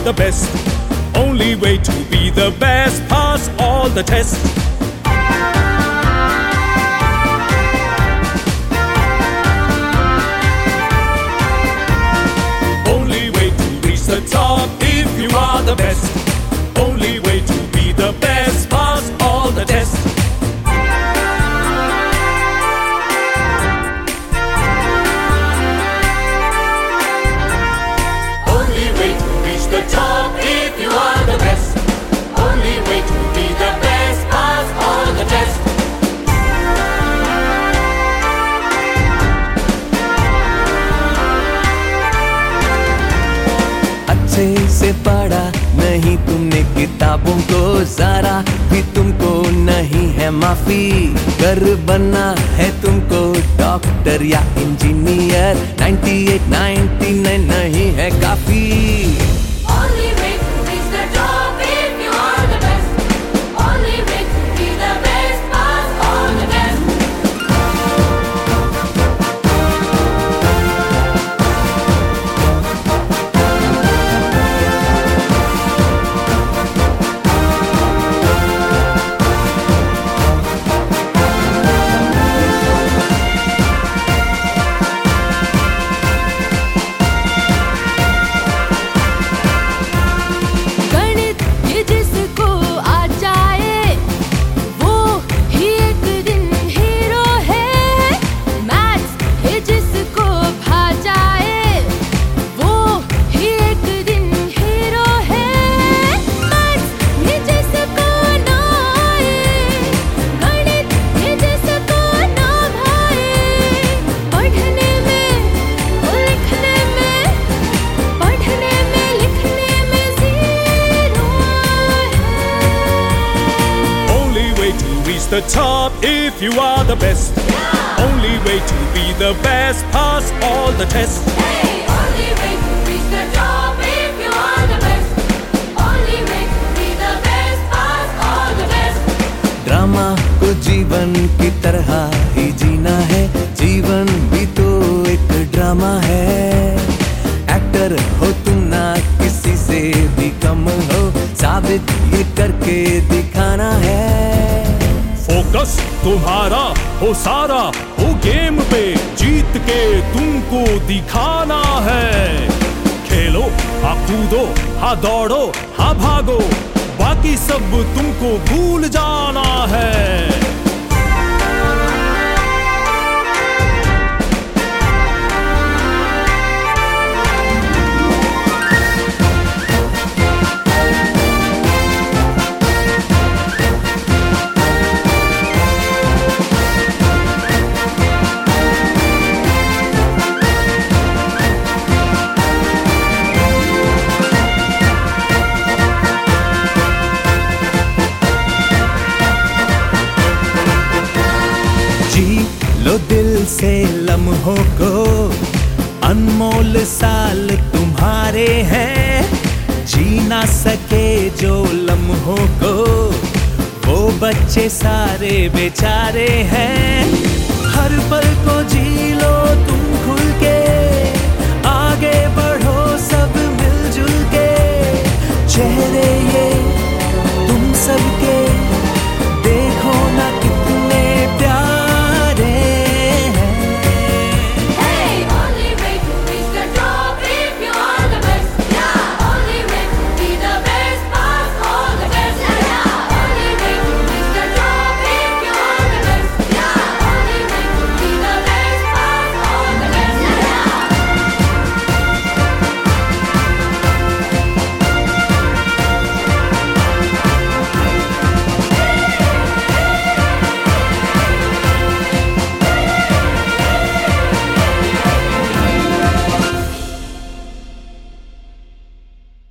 the best. Only way to be the best, pass all the tests. Only way to reach the top if you are the best. Only way to be the best, pass all the tests. Only way to reach the top if you are the best. Only way to be the best, pass all the tests. अच्छे से पढ़ा नहीं तुमने किताबों को, ज़रा भी तुमको नहीं है माफी। कर बनना है तुमको डॉक्टर या इंजीनियर, 98, 99 नहीं है काफी। Only way to reach the top if you are the best. Only way to be the best, pass all the tests. गणित ये जिसको आ जाए वो ही एक दिन हीरो है। मैथ्स ये जिसको भा जाए वो ही एक दिन हीरो है। मैथ्स ये जिसको ना आए, गणित ये जिसको ना भाए, पढ़ने में लिखने में, पढ़ने में लिखने में ज़ीरो है। Only way to reach the top if you are the best. Only way to be the best, pass all the tests. Hey, only way to reach the top if you are the best. Only way to be the best, pass all the tests. Drama को जीवन की तरह ही जीना है, जीवन भी तो एक drama है। एक्टर हो तुम ना किसी से भी कम हो, साबित ये करके दिखाना है। फोकस तुम्हारा हो सारा हो गेम पे, जीत के तुमको दिखाना है। खेलो हाँ कूदो हाँ दौड़ो हाँ भागो, बाकी सब तुमको भूल जाना है। जी लो दिल से लम्हों को, अनमोल साल तुम्हारे हैं। जी ना सके जो लम्हों को वो बच्चे सारे बेचारे हैं। हर पल को जी लो तुम खुल के, आगे बढ़ो सब मिलजुल के। चेहरे ये